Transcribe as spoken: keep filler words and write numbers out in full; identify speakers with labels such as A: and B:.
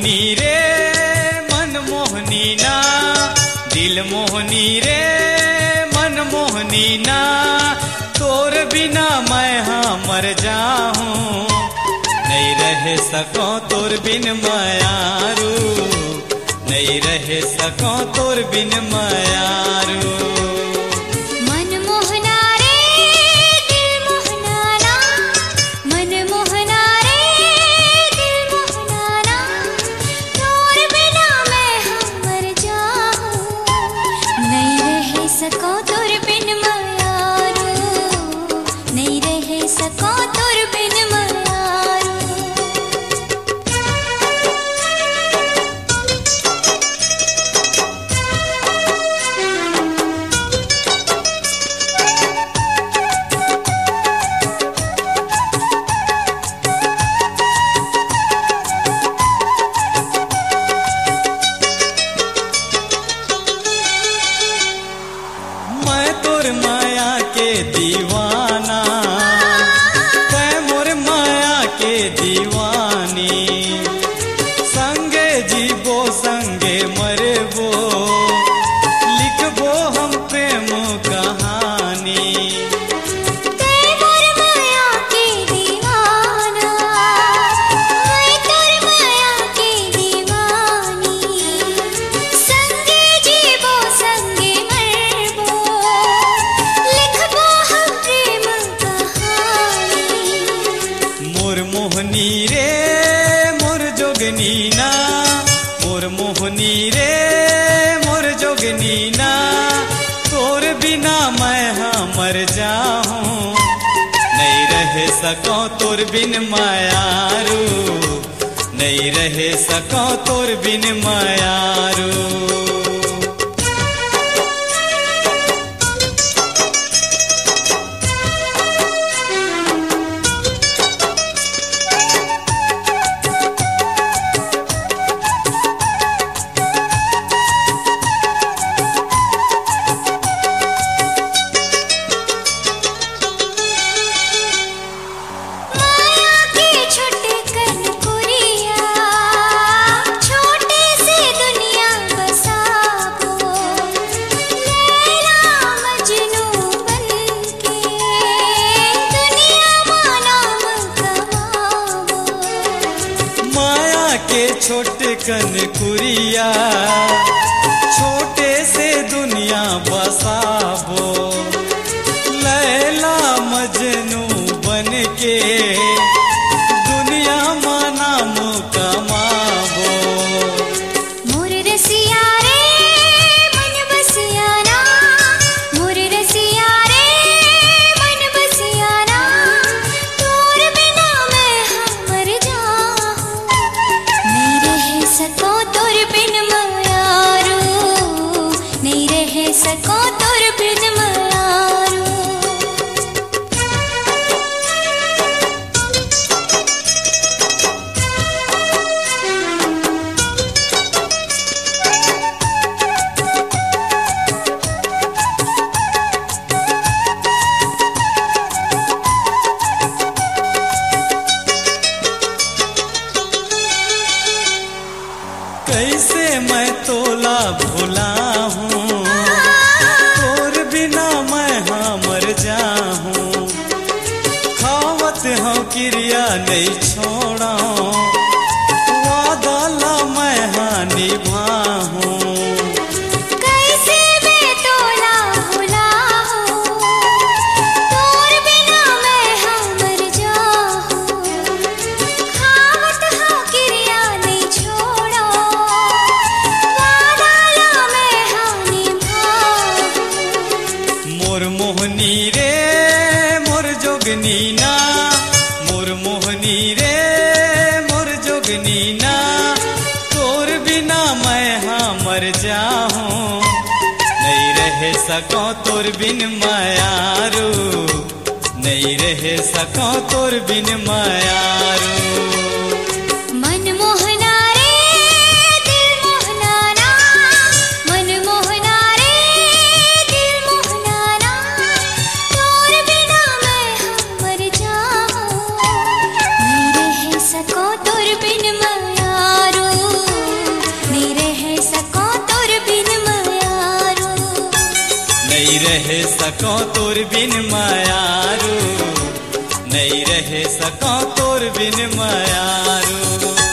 A: मोहनी रे मन मोहनी ना, दिल मोहनी रे मन मोहनी ना, तोर बिना मैं हाँ मर जाऊं, नहीं रह सको तोर बिन मायारू, नहीं रह सको तोर बिन मायारू। माया के दीवाना तै मोर माया के दीवानी, संगे जीवो संगे मरबो, लिखबो हम प्रेम कहानी।
B: तै मोर माया के दीवाना, मैं तोर माया के दीवानी, संगे जीवो संगे मरबो,
A: मोहनी रे मोर जोगनी ना, मोर मोहनी रे मोर जोगनी ना, तोर बिना मैं हाँ मर जाऊं, नहीं रह सको तोर बिन मायारू, नहीं रह सको तोर बिन मायारू। छोटे कन कुरिया छोटे से दुनिया बसाबो, लैला मजनू बन के दुनिया माँ नाम कमाबो।
B: मोर रसिया रे मन बसिया ना, मोर रसिया रे मन बसिया ना, तोर बिना मैं हाँ मर जाऊं, नहीं रह सको तोर बिन मायारू, नहीं रह सको तोर बिन मायारू।
A: कैसे मैं तोला भुला हूँ, तोर बिना मैं हाँ मर जाऊं, खावत हूँ क्रिया नहीं छोड़ा, वादा ला मैं हाँ निभाऊं।
B: कैसे मैं तोला भुला हूँ, तोर बिना मैं हाँ मर जाऊं, खावत हूँ क्रिया नहीं छोड़ा, वादा ला मैं हाँ निभाऊं।
A: मोर मोहनी रे मोर जोगनी ना, मोर मोहनी रे मोर जोगनी ना, तोर बिना मैं हाँ मर जाऊं, नहीं रह सको तोर बिन मायारू, नहीं रह सको तोर बिन मायारू।
B: मन मोहना रे दिल मोहना ना, मन मोहना रे दिल मोहना ना, तोर बिना मैं हाँ मर जाऊं, नहीं रह सको तोर बिन मायारू।
A: सको तोर बिन मायारू, नहीं रह सको तोर बिन मायारू।